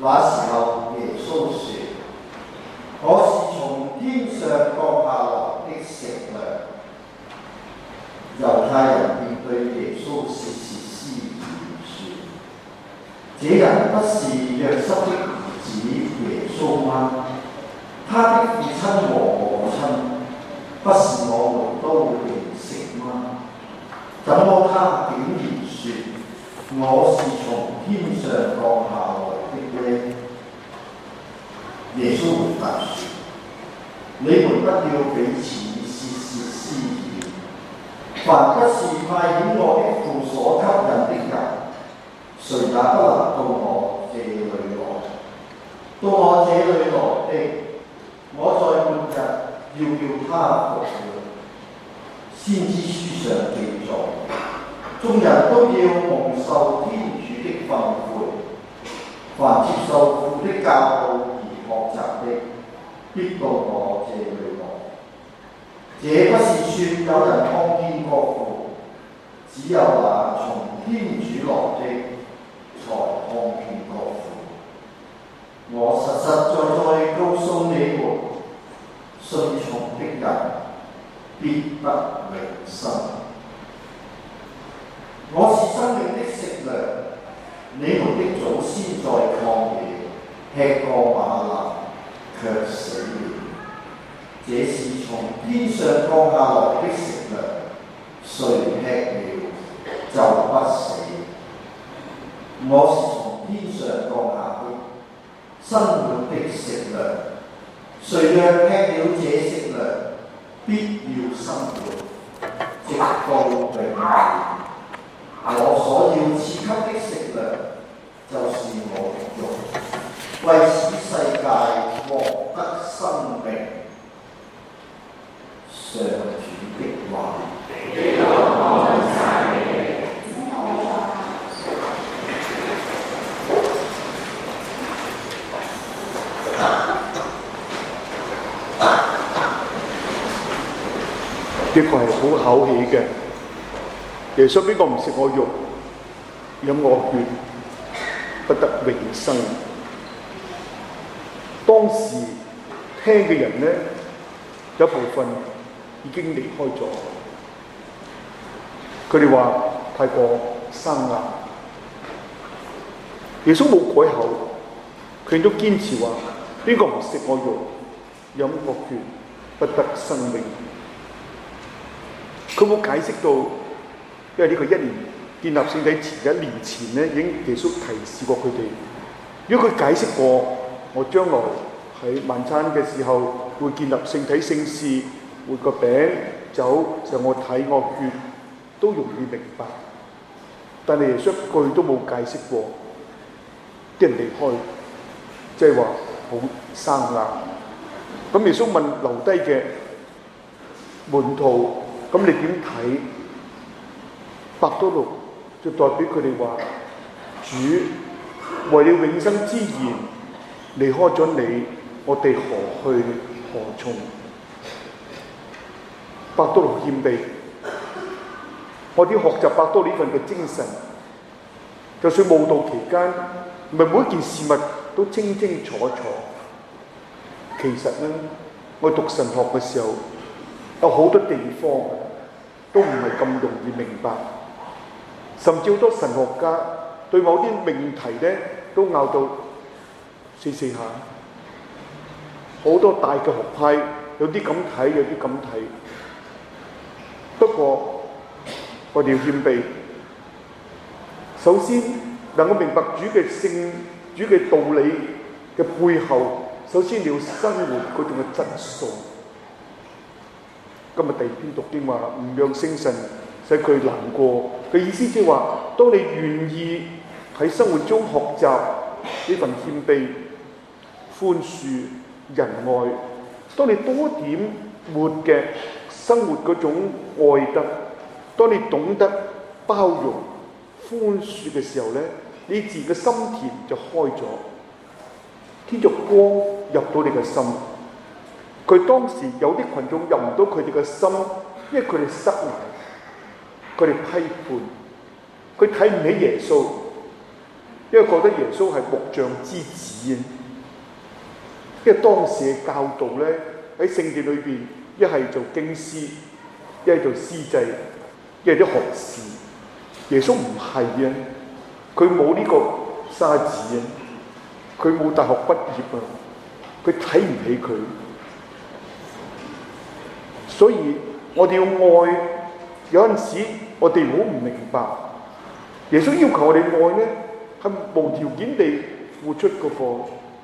那時候耶穌說：我是從天上降下來的食糧。猶太人便對耶穌竊竊私語說：這人不是約瑟的兒子耶穌嗎？他的父親和母親不是我們都認識嗎？怎麼他竟然說我是從天上降下來的呢？耶穌回答說：你們不要彼此竊竊私語。凡不是派遣我的父所吸引的人，誰也不能到我這裏來。到我這裏來的，我在末日要叫他復活。先知書上記載，眾人都要蒙受天主的訓誨，凡接受父的教導而學習的，必到我這裏來。這不是說有人看見過父，只有那從天主來的才看見過父。我實實在在告訴你們，信從的人必得永生。我是生命的食糧，你們的祖先在曠野吃過嗎哪，卻死了。這是從天上降下來的食糧，誰吃了就不死。我是從天上降下的生活的食糧，誰若吃了這食糧，必要生活，直到永遠。我所要賜給的食糧，就是我的肉，為使世界獲得生命。上主的話。 呢個係好口氣嘅。耶穌邊個唔食我肉、飲我血，不得永生？當時聽嘅人呢，有部分已經離開咗，佢哋話太過生硬。耶穌冇改口，佢都堅持話：邊個唔食我肉、飲我血，不得生命。佢冇解釋到，因為呢個一年建立聖體前1年前咧，已經耶穌提示過佢哋。如果佢解釋過，我將來喺晚餐嘅時候會建立聖體聖事，會個餅酒就我體我血，都容易明白。但係耶穌一句都冇解釋過，啲人離開，即係話好生硬。咁耶穌問留低嘅門徒：咁你點睇？伯多祿就代表佢哋話：主為了永生之言離開咗你，我哋何去何從？伯多祿謙卑，我哋要學習伯多祿呢份嘅精神。就算慕道期間，唔係每一件事物都清清楚楚。其實咧，我讀神學嘅時候，有好多地方都唔係咁容易明白，甚至好多神學家對某啲命題咧都拗到四下。好多大嘅學派有啲咁睇，有啲咁睇。不過我哋要謙卑，首先能夠明白主嘅聖、主嘅道理嘅背後，首先你要生活嗰種嘅質素。今日第二篇讀經話唔讓聖神使佢難過嘅意思，即係話當你願意喺生活中學習呢份謙卑、寬恕、仁愛，當你多點活嘅生活嗰種愛德，當你懂得包容、寬恕嘅時候咧，你自己嘅心田就開咗，天主光入到你嘅心。佢當時有啲群眾入唔到佢哋嘅心，因為佢哋失禮，佢哋批判，佢睇唔起耶穌，因因為覺得耶穌係木匠之子啊。因為當時嘅教導咧，喺聖殿裏邊，一係做經師，一係做司祭，一係啲學士。耶穌唔係啊，佢冇呢個沙子啊，佢冇大學畢業啊，佢睇唔起佢。所以我哋要愛，有陣時我哋好唔明白，耶穌要求我哋愛咧，係無條件地付出嗰個。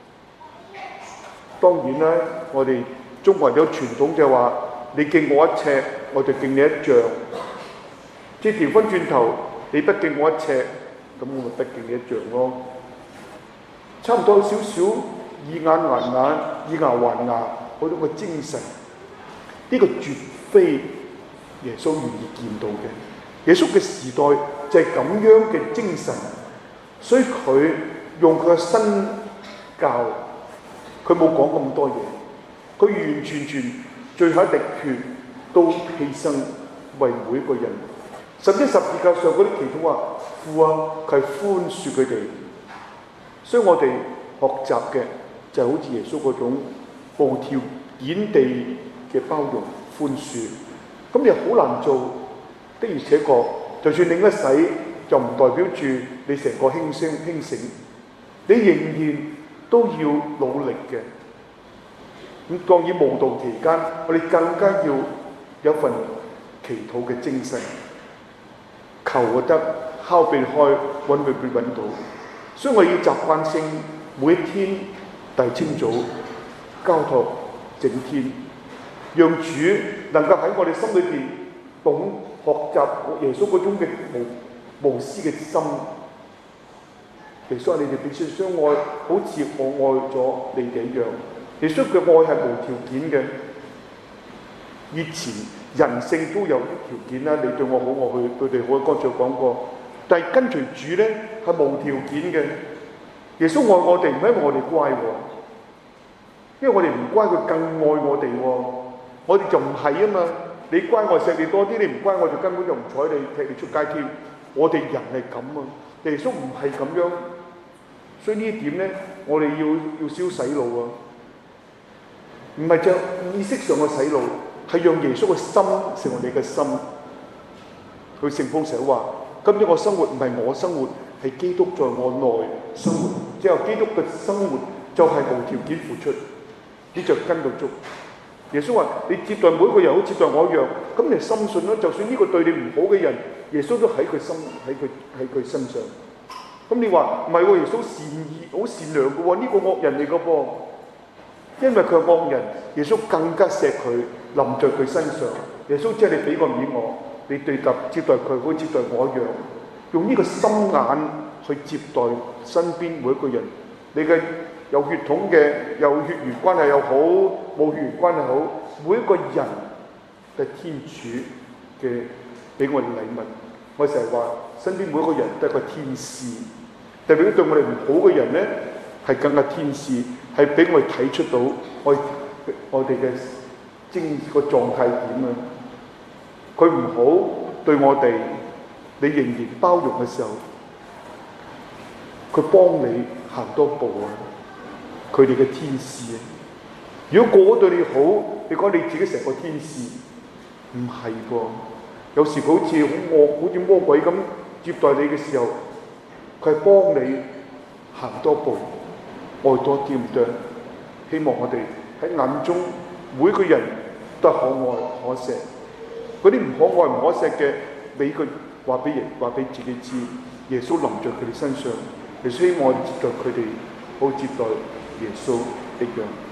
當然啦，我哋中國人有傳統就係話，你敬我一尺，我就敬你一丈。即係調翻轉頭，你不敬我一尺，咁我咪不敬你一丈咯。差唔多少少以眼還眼，以牙還牙嗰種嘅精神，呢個絕非耶穌願意見到嘅。耶穌嘅時代就係咁樣嘅精神，所以佢用佢嘅身教。佢冇講咁多嘢，佢完完全全最後一滴血都犧牲為每一個人。甚至十字架上嗰啲祈禱話：父啊，佢係寬恕佢哋。所以我哋學習嘅就係好似耶穌嗰種無條件地嘅包容寬恕。咁你好難做，的而且確，就算領一洗，就唔代表住你成個輕省，你仍然都要努力嘅。咁當然慕道期間，我哋更加要有份祈禱嘅精神，求就得，敲邊開，揾會揾到。所以我要習慣性每一天大清早交託整天，讓主能夠喺我哋心裏邊懂學習耶穌嗰種嘅無私嘅心。耶穌話：你哋彼此相愛，好似我愛咗你哋一樣。耶穌嘅愛係無條件嘅。以前人性都有啲條件啦，你對我好，我去對你好。剛才講過，但係跟隨主咧係無條件嘅。耶穌愛我哋唔係因為我哋乖喎，因為我哋唔乖，佢更愛我哋喎。我哋就唔係啊嘛，你乖我錫你多啲，你唔乖我就根本就唔睬你，踢你出街添。我哋人係咁啊，耶穌唔係咁樣。所以呢一點咧，我哋要少洗腦啊！唔係就意識上嘅洗腦，係讓耶穌嘅心成為你嘅心。佢聖保羅成日話：今日我生活唔係我生活，係基督在我內生活。之後基督嘅生活就係無條件付出，你就跟到足。耶穌話：你接待每一個人好接待我一樣，咁你深信啦。就算呢個對你唔好嘅人，耶穌都喺佢心喺佢身上。咁你話唔係喎？耶穌善意好善良嘅喎，呢個惡人嚟嘅噃。因為佢係惡人，耶穌更加錫佢，臨在佢身上。耶穌即係你俾個面我，你對待接待佢好似接待我一樣，用呢個心眼去接待身邊每一個人。你嘅有血統嘅，有血緣關係又好，冇血緣關係好，每一個人都係天主嘅俾我哋禮物。我成日話，身邊每一個人都係個天使。特別對我哋唔好嘅人咧，係更加天使，係俾我哋睇出到我哋嘅精個狀態點啊！佢唔好對我哋，你仍然包容嘅時候，佢幫你行多步啊！佢哋嘅天使啊！如果個個對你好，你講你自己成個天使，唔係噃。有時佢好似好惡，好似魔鬼咁接待你嘅時候，佢係幫你行多步，愛多啲咁多。希望我哋喺眼中每個人都可愛可錫，嗰啲唔可愛唔可錫嘅，俾佢話俾自己知，耶穌臨在佢哋身上，亦希望我哋接待佢哋，好接待耶穌一樣。